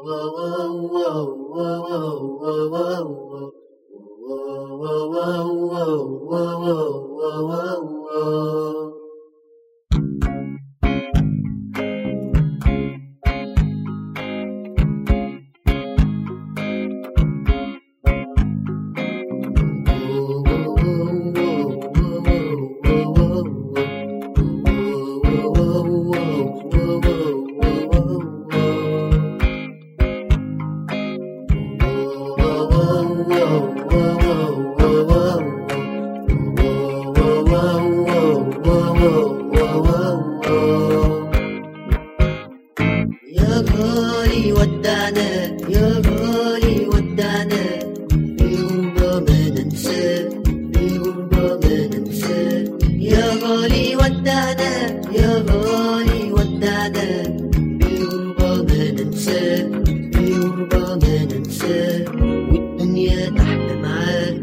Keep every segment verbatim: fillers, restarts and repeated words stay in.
يا غالي ودعنا يا غالي ودعنا في غربة ما ننسى في غربة ما ننسى يا غالي ودعنا يا غالي ودعنا في غربة ما ننسى في غربة ما ننسى والدنيا تحلى معاك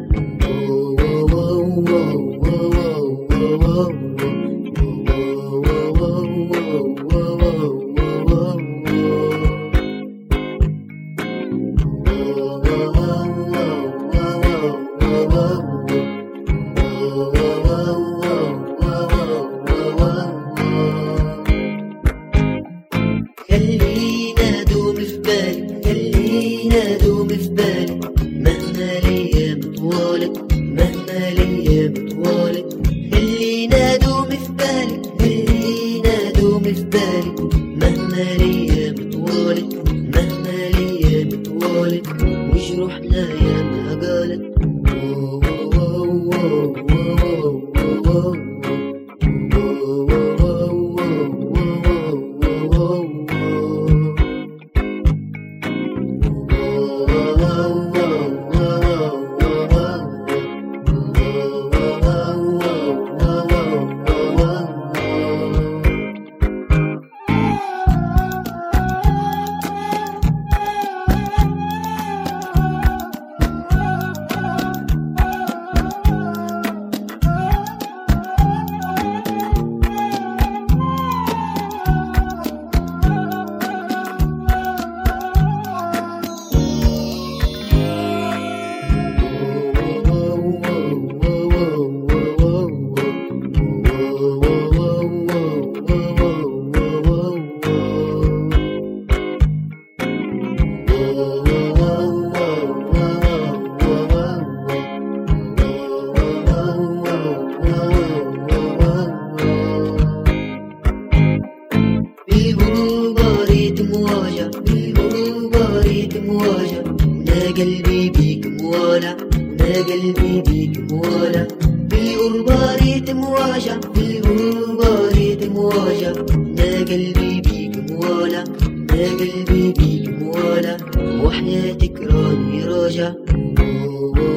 خلينا دوم في بالي خلينا دوم في بالي مهما الايام طوالت مهما الايام طوالت خلينا دوم في بالي خلينا دوم في بالي مهما الايام طوالت مهما الايام طوالت وجروحنا ياما قالت مواجع وانا قلبي بيك موالع وانا قلبي بيك موالع في الغربة ريت مواجع في الغربة ريت مواجع وانا قلبي بيك موالع وانا قلبي بيك موالع وحياتك راني راجع.